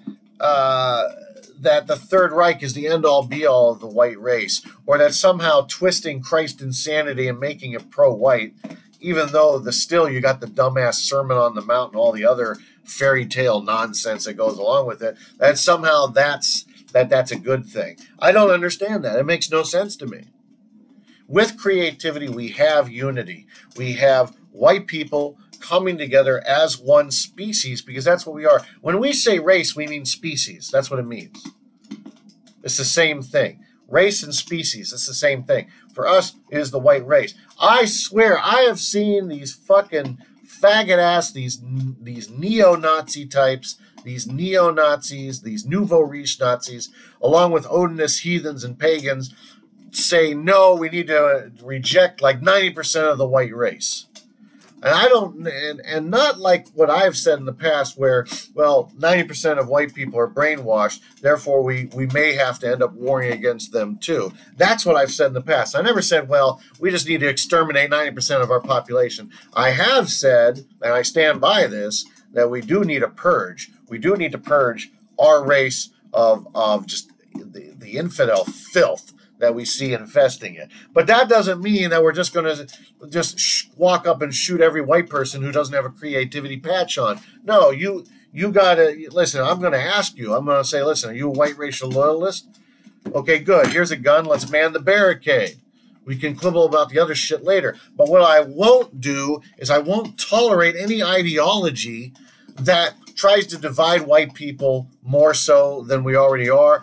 that the Third Reich is the end-all be-all of the white race, or that somehow twisting Christ's insanity and making it pro-white, even though still you got the dumbass Sermon on the Mount and all the other fairy tale nonsense that goes along with it, that somehow that's a good thing. I don't understand that. It makes no sense to me. With creativity, we have unity. We have white people coming together as one species, because that's what we are. When we say race, we mean species. That's what it means. It's the same thing. Race and species, it's the same thing. For us, it is the white race. I swear, I have seen these fucking faggot-ass, these neo-Nazi types, these neo-Nazis, these nouveau riche Nazis, along with Odinist heathens and pagans, say, no, we need to reject like 90% of the white race. And I don't, and not like what I've said in the past where, well, 90% of white people are brainwashed, therefore we may have to end up warring against them too. That's what I've said in the past. I never said, well, we just need to exterminate 90% of our population. I have said, and I stand by this, that we do need a purge. We do need to purge our race of just the infidel filth that we see infesting it. But that doesn't mean that we're just going to walk up and shoot every white person who doesn't have a creativity patch on. No, you got to, listen, I'm going to ask you. I'm going to say, listen, are you a white racial loyalist? Okay, good. Here's a gun. Let's man the barricade. We can quibble about the other shit later. But what I won't do is I won't tolerate any ideology that tries to divide white people more so than we already are,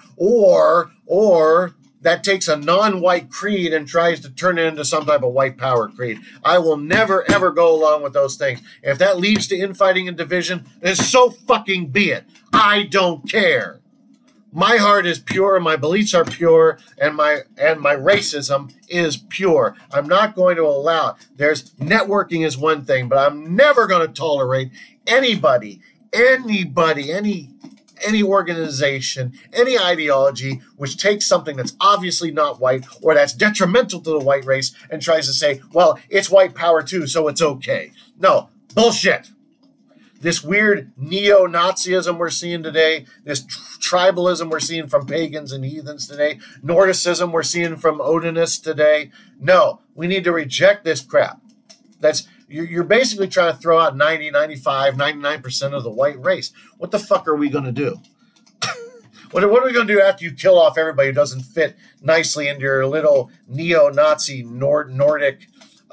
or that takes a non-white creed and tries to turn it into some type of white power creed. I will never, ever go along with those things. If that leads to infighting and division, then so fucking be it. I don't care. My heart is pure, my beliefs are pure, and my racism is pure. I'm not going to allow it. There's networking is one thing, but I'm never going to tolerate anybody, any organization, any ideology which takes something that's obviously not white or that's detrimental to the white race and tries to say, well, it's white power too, so it's okay. No, bullshit. This weird neo-Nazism we're seeing today, this tribalism we're seeing from pagans and heathens today, Nordicism we're seeing from Odinists today. No, we need to reject this crap. You're basically trying to throw out 90, 95, 99% of the white race. What the fuck are we going to do? What are we going to do after you kill off everybody who doesn't fit nicely into your little neo-Nazi Nordic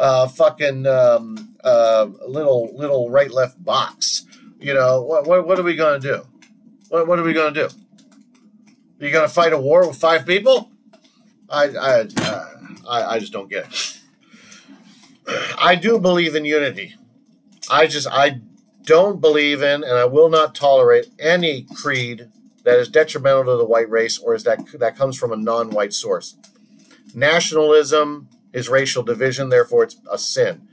little right-left box? You know, what are we going to do? What are we going to do? Are you going to fight a war with 5 people? I just don't get it. I do believe in unity. I don't believe in, and I will not tolerate any creed that is detrimental to the white race or that comes from a non-white source. Nationalism is racial division, therefore it's a sin.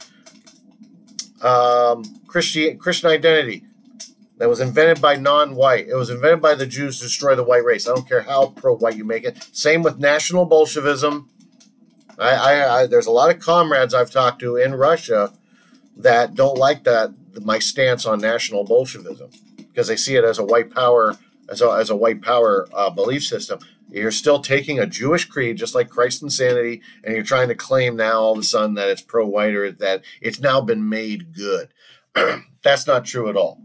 Christian identity that was invented by non-white. It was invented by the Jews to destroy the white race. I don't care how pro-white you make it. Same with National Bolshevism. There's a lot of comrades I've talked to in Russia that don't like my stance on National Bolshevism because they see it as a white power as a white power belief system. You're still taking a Jewish creed, just like Christ's insanity, and you're trying to claim now all of a sudden that it's pro-white or that it's now been made good. That's not true at all.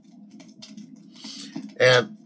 And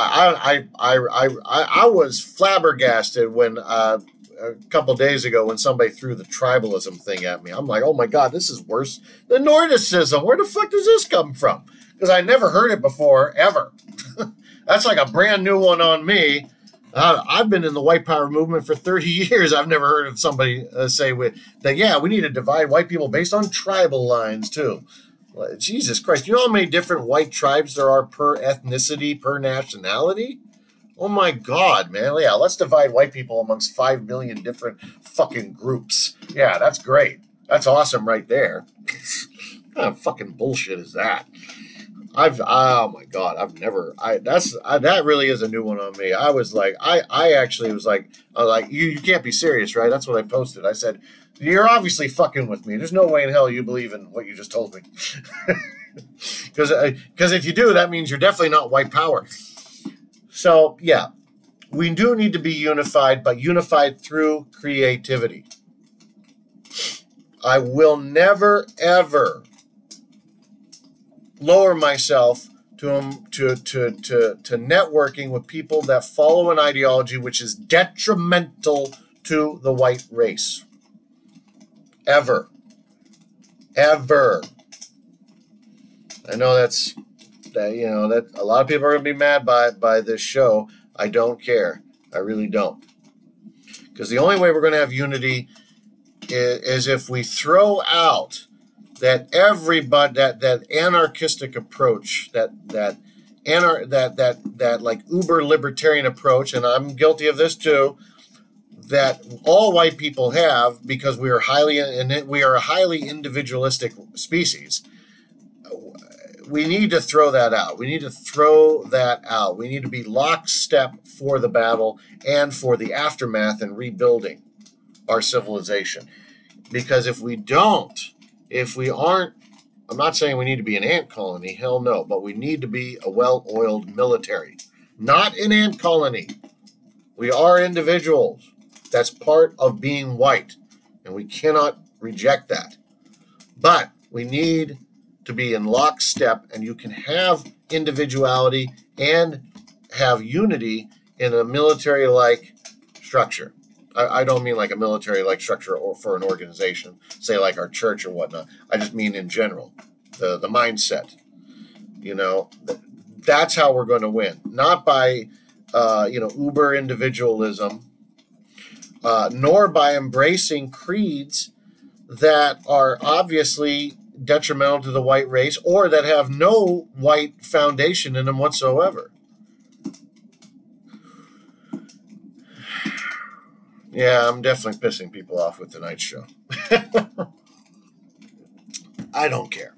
I was flabbergasted when a couple of days ago when somebody threw the tribalism thing at me. I'm like, oh my God, this is worse than Nordicism. Where the fuck does this come from? Because I never heard it before, ever. That's like a brand new one on me. I've been in the white power movement for 30 years. I've never heard of somebody say that, yeah, we need to divide white people based on tribal lines too. Jesus Christ. You know how many different white tribes there are per ethnicity, per nationality? Oh my God, man. Yeah, let's divide white people amongst 5 million different fucking groups. Yeah, that's great. That's awesome right there. What kind of fucking bullshit is that? Oh my God, that really is a new one on me. I was like, I actually was like, you can't be serious, right? That's what I posted. I said, you're obviously fucking with me. There's no way in hell you believe in what you just told me. Because if you do, that means you're definitely not white power. So, yeah, we do need to be unified, but unified through creativity. I will never, ever lower myself to networking with people that follow an ideology which is detrimental to the white race. Ever. Ever. I know that a lot of people are going to be mad by this show. I don't care. I really don't. Because the only way we're going to have unity is if we throw out that anarchistic approach, that like uber libertarian approach, and I'm guilty of this too, that all white people have because we are a highly individualistic species. We need to throw that out. We need to be lockstep for the battle and for the aftermath and rebuilding our civilization. Because if we aren't, I'm not saying we need to be an ant colony, hell no, but we need to be a well-oiled military. Not an ant colony. We are individuals. That's part of being white, and we cannot reject that. But we need to be in lockstep, and you can have individuality and have unity in a military-like structure. I don't mean like a military-like structure or for an organization, say like our church or whatnot. I just mean in general, the mindset. That's how we're going to win. Not by, uber individualism, nor by embracing creeds that are obviously detrimental to the white race or that have no white foundation in them whatsoever. Yeah, I'm definitely pissing people off with tonight's show. I don't care.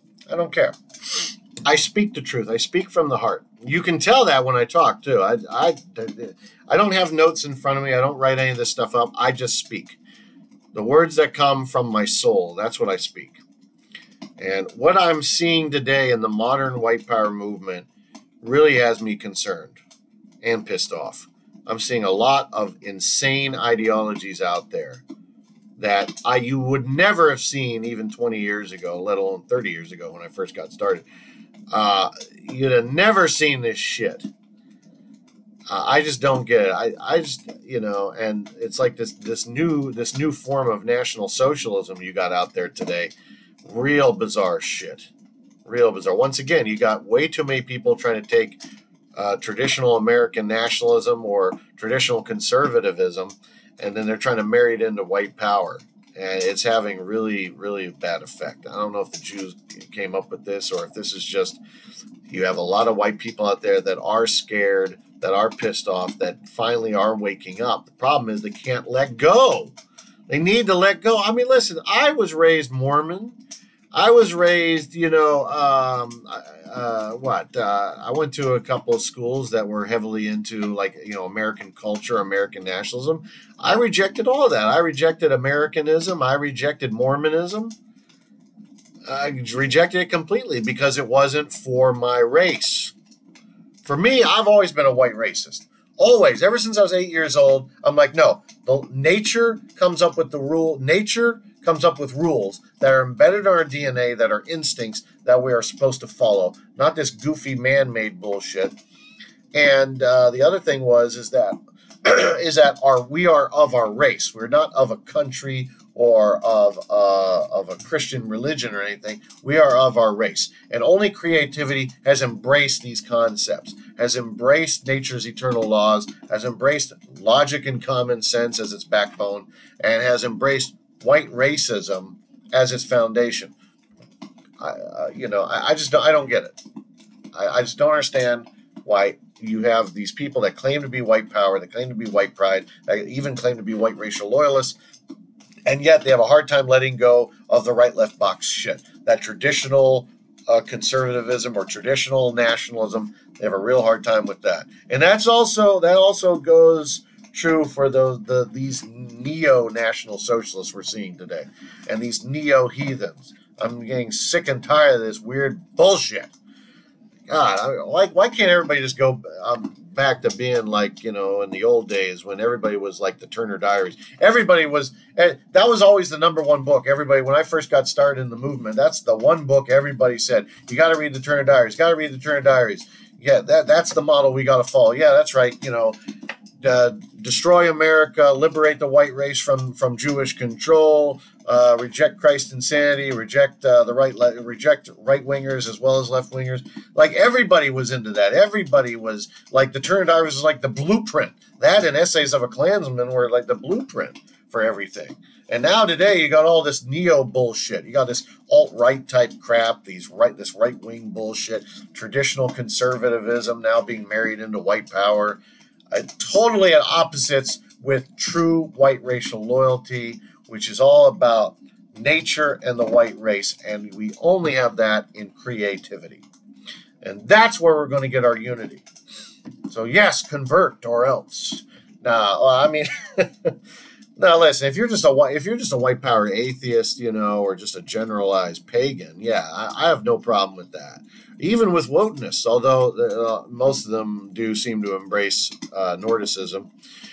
I speak the truth. I speak from the heart. You can tell that when I talk, too. I don't have notes in front of me. I don't write any of this stuff up. I just speak. The words that come from my soul, that's what I speak. And what I'm seeing today in the modern white power movement really has me concerned and pissed off. I'm seeing a lot of insane ideologies out there that you would never have seen even 20 years ago, let alone 30 years ago when I first got started. You'd have never seen this shit. I just don't get it. I just, and it's like this new form of National Socialism you got out there today. Real bizarre shit. Real bizarre. Once again, you got way too many people trying to take traditional American nationalism or traditional conservatism, and then they're trying to marry it into white power. And it's having really, really bad effect. I don't know if the Jews came up with this or if this is just, you have a lot of white people out there that are scared, that are pissed off, that finally are waking up. The problem is they can't let go. They need to let go. I mean, listen, I was raised Mormon. I was raised, I went to a couple of schools that were heavily into American culture, American nationalism. I rejected all of that. I rejected Americanism. I rejected Mormonism. I rejected it completely because it wasn't for my race. For me, I've always been a white racist. Always. Ever since I was 8 years old, I'm like, no, nature comes up with the rule. Nature comes up with rules that are embedded in our DNA, that are instincts that we are supposed to follow, not this goofy man-made bullshit. And the other thing is that we are of our race. We're not of a country or of a Christian religion or anything. We are of our race. And only creativity has embraced these concepts, has embraced nature's eternal laws, has embraced logic and common sense as its backbone, and has embraced white racism as its foundation. I don't get it. I just don't understand why you have these people that claim to be white power, that claim to be white pride, that even claim to be white racial loyalists, and yet they have a hard time letting go of the right-left box shit. That traditional conservatism or traditional nationalism, they have a real hard time with that. And that also goes true for these neo-national socialists we're seeing today, and these neo-heathens. I'm getting sick and tired of this weird bullshit. God, why can't everybody just go back to being like, in the old days when everybody was like the Turner Diaries? Everybody was, that was always the number one book. Everybody, when I first got started in the movement, that's the one book everybody said, you got to read the Turner Diaries, got to read the Turner Diaries. Yeah, that's the model we got to follow. Yeah, that's right. Destroy America, liberate the white race from Jewish control, reject Christ's insanity, reject reject right wingers as well as left wingers. Like everybody was into that. Everybody was like the Turner Diaries was like the blueprint. That and Essays of a Klansman were like the blueprint for everything. And now today you got all this neo bullshit. You got this alt-right type crap, this right-wing bullshit, traditional conservatism now being married into white power. Totally at opposites with true white racial loyalty, which is all about nature and the white race. And we only have that in creativity. And that's where we're going to get our unity. So yes, convert or else. Now, now listen, if you're just a white power atheist, or just a generalized pagan, yeah, I have no problem with that. Even with wokeness, although most of them do seem to embrace Nordicism,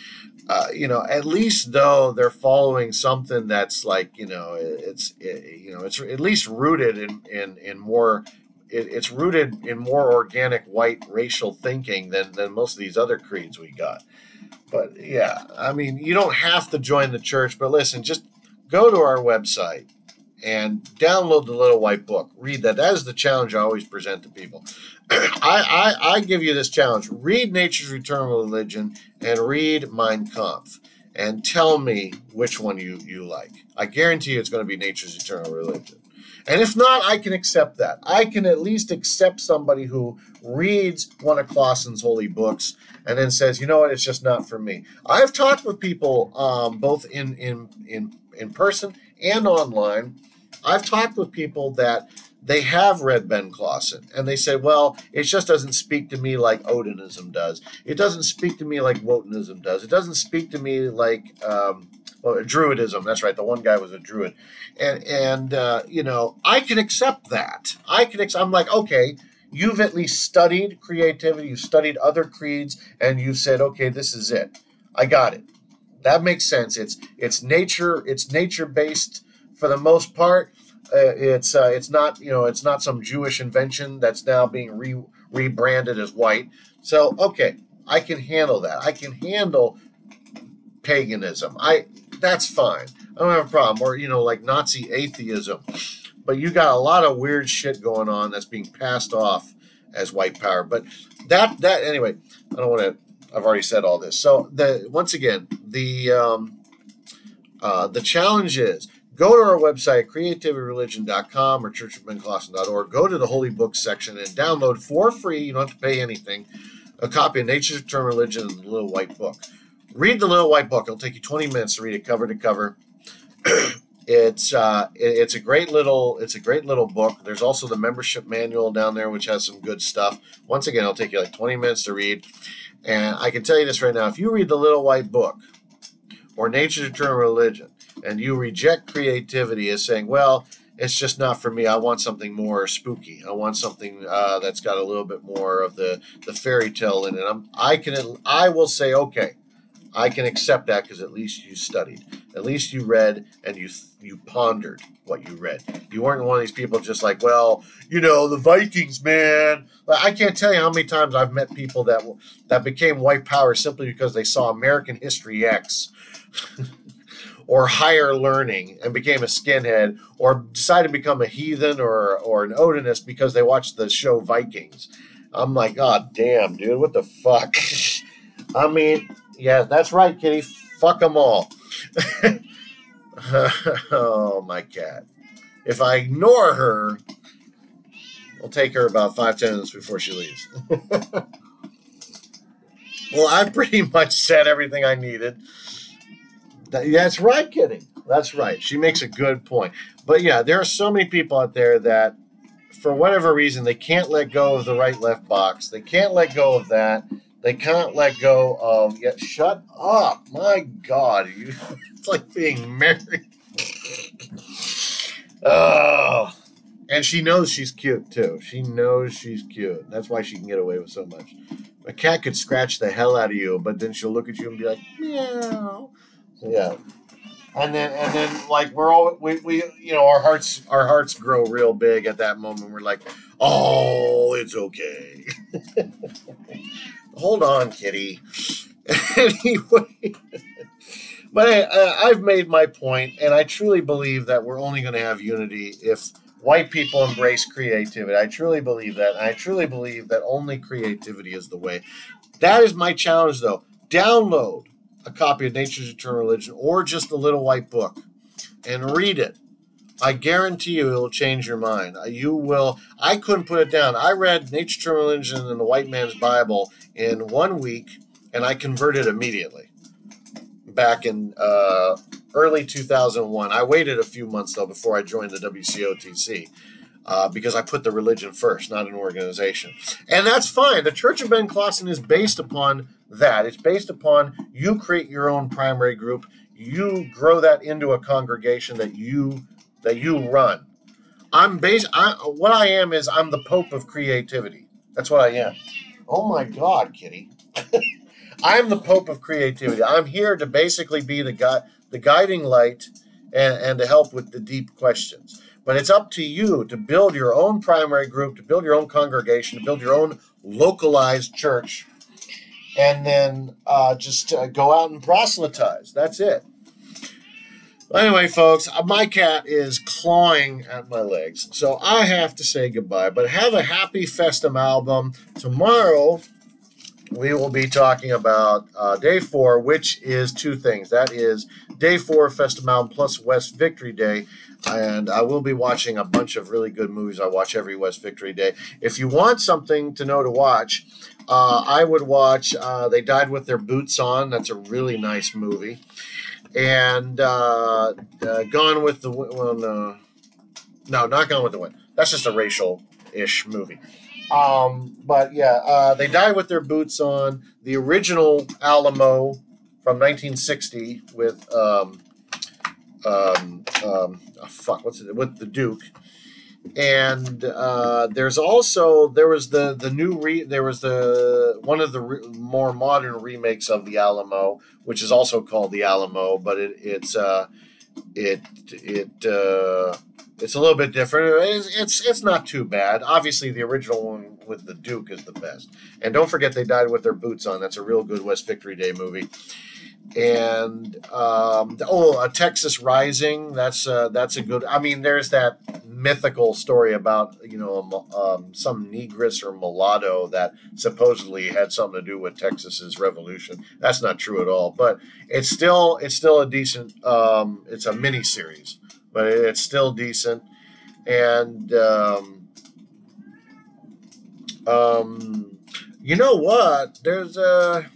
at least though they're following something that's like, it's at least rooted in more. It's rooted in more organic white racial thinking than most of these other creeds we got. But yeah, you don't have to join the church. But listen, just go to our website and download the Little White Book. Read that. That is the challenge I always present to people. I give you this challenge. Read Nature's Eternal Religion and read Mein Kampf. And tell me which one you like. I guarantee you it's going to be Nature's Eternal Religion. And if not, I can accept that. I can at least accept somebody who reads one of Clausen's holy books and then says, you know what, it's just not for me. I've talked with people both in person and online. I've talked with people that they have read Ben Clausen, and they say, well, it just doesn't speak to me like Odinism does. It doesn't speak to me like Wotanism does. It doesn't speak to me like Druidism. That's right. The one guy was a Druid. And I can accept that. I'm like, okay, you've at least studied creativity. You've studied other creeds, and you've said, okay, this is it. I got it. That makes sense. It's nature based for the most part. It's not some Jewish invention that's now being rebranded as white. So okay, I can handle that. I can handle paganism. That's fine. I don't have a problem. Or like Nazi atheism. But you got a lot of weird shit going on that's being passed off as white power. But that anyway, I don't want to. I've already said all this. So once again, the challenge is go to our website, creativityreligion.com or churchofbenclausen.org. Go to the Holy Books section and download for free. You don't have to pay anything. A copy of Nature's Eternal Religion and the Little White Book. Read the Little White Book. It'll take you 20 minutes to read it cover to cover. It's a great little book. There's also the membership manual down there, which has some good stuff. Once again, it'll take you like 20 minutes to read. And I can tell you this right now: if you read the Little White Book or Nature's Eternal Religion, and you reject creativity as saying, well, it's just not for me. I want something more spooky. I want something that's got a little bit more of the fairy tale in it. I will say, okay, I can accept that because at least you studied. At least you read and you pondered what you read. You weren't one of these people just like, well, the Vikings, man. I can't tell you how many times I've met people that became white power simply because they saw American History X or Higher Learning and became a skinhead, or decided to become a heathen or an Odinist because they watched the show Vikings. I'm like, God damn, dude, what the fuck? Yeah, that's right, kitty. Fuck them all. Oh, my cat. If I ignore her, it'll take her about 5-10 minutes before she leaves. Well, I've pretty much said everything I needed. That's right, Kitty. That's right. She makes a good point. But yeah, there are so many people out there that, for whatever reason, they can't let go of the right left box. They can't let go of that. They can't let go of. Yet, shut up! My God, it's like being married. Oh, and she knows she's cute too. She knows she's cute. That's why she can get away with so much. A cat could scratch the hell out of you, but then she'll look at you and be like, meow. So, yeah. And then like we're all we our hearts grow real big at that moment. We're like, oh, it's okay. Hold on, kitty. Anyway, but I've made my point, and I truly believe that we're only going to have unity if white people embrace creativity. I truly believe that. And I truly believe that only creativity is the way. That is my challenge, though. Download a copy of Nature's Eternal Religion or just a little white book and read it. I guarantee you it'll change your mind. You will. I couldn't put it down. I read Nature's Eternal Religion and the White Man's Bible in 1 week, and I converted immediately back in early 2001. I waited a few months, though, before I joined the WCOTC. Because I put the religion first, not an organization. And that's fine. The Church of Ben Clausen is based upon that. It's based upon you create your own primary group. You grow that into a congregation that you run. What I am is I'm the Pope of creativity. That's what I am. Oh my God, Kitty. I'm the Pope of creativity. I'm here to basically be the guiding light and to help with the deep questions. But it's up to you to build your own primary group, to build your own congregation, to build your own localized church, and then just go out and proselytize. That's it. Anyway, folks, my cat is clawing at my legs, so I have to say goodbye. But have a happy Festum album. Tomorrow, we will be talking about Day 4, which is two things. That is Day 4 Festum album plus West Victory Day. And I will be watching a bunch of really good movies. I watch every West Victory Day. If you want something to know to watch, I would watch They Died with Their Boots On. That's a really nice movie. And Gone with the Wind. No, not Gone with the Wind. That's just a racial-ish movie. But yeah, They Died with Their Boots On. The original Alamo from 1960 with... with the Duke, and there was one of the more modern remakes of the Alamo, which is also called the Alamo, but it's a little bit different. It's not too bad. Obviously, the original one with the Duke is the best. And don't forget They Died with Their Boots On. That's a real good West Victory Day movie. And A Texas Rising. That's a good. I mean, there's that mythical story about some negress or mulatto that supposedly had something to do with Texas's revolution. That's not true at all, but it's still a decent. It's a mini series, but it's still decent. And you know what? There's a.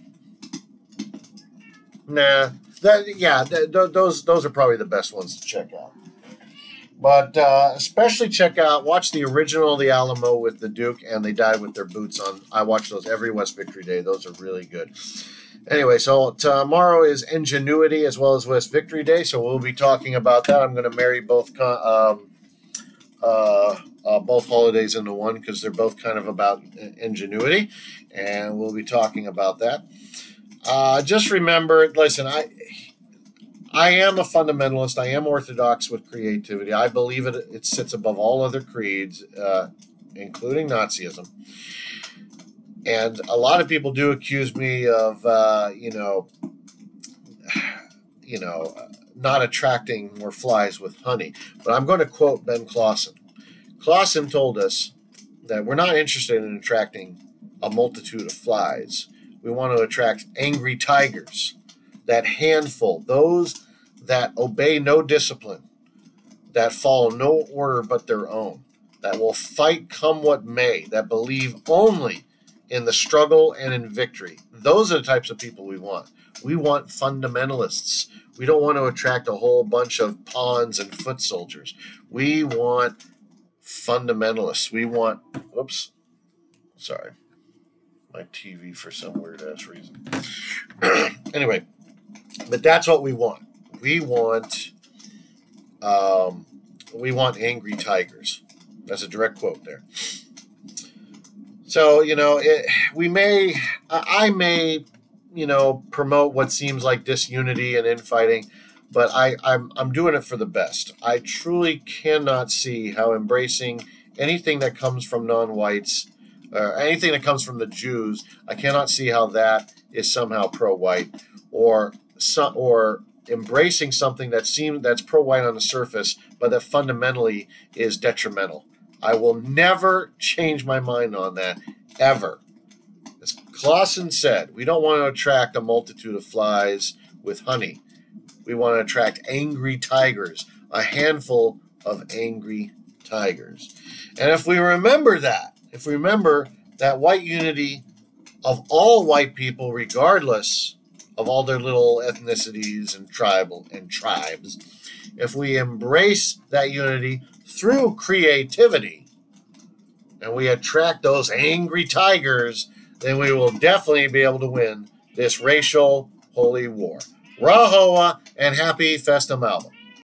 Nah, those are probably the best ones to check out. But especially watch the original The Alamo with the Duke and They Died with Their Boots On. I watch those every West Victory Day. Those are really good. Anyway, so tomorrow is Ingenuity as well as West Victory Day, so we'll be talking about that. I'm going to marry both holidays into one because they're both kind of about ingenuity, and we'll be talking about that. Just remember, listen, I am a fundamentalist. I am orthodox with creativity. I believe it sits above all other creeds, including Nazism. And a lot of people do accuse me of, not attracting more flies with honey. But I'm going to quote Ben Clausen. Clausen told us that we're not interested in attracting a multitude of flies. We want to attract angry tigers, that handful, those that obey no discipline, that follow no order but their own, that will fight come what may, that believe only in the struggle and in victory. Those are the types of people we want. We want fundamentalists. We don't want to attract a whole bunch of pawns and foot soldiers. We want fundamentalists. We want, oops, sorry, my TV for some weird ass reason. Anyway, but that's what we want. We want angry tigers. That's a direct quote there. So, I may, promote what seems like disunity and infighting, but I'm doing it for the best. I truly cannot see how embracing anything that comes from non-whites, anything that comes from the Jews, I cannot see how that is somehow pro-white, or embracing something that's pro-white on the surface, but that fundamentally is detrimental. I will never change my mind on that, ever. As Clausen said, we don't want to attract a multitude of flies with honey. We want to attract angry tigers, a handful of angry tigers. And if we remember that white unity of all white people, regardless of all their little ethnicities and tribes, if we embrace that unity through creativity, and we attract those angry tigers, then we will definitely be able to win this racial holy war. Rahowa and happy Festum album.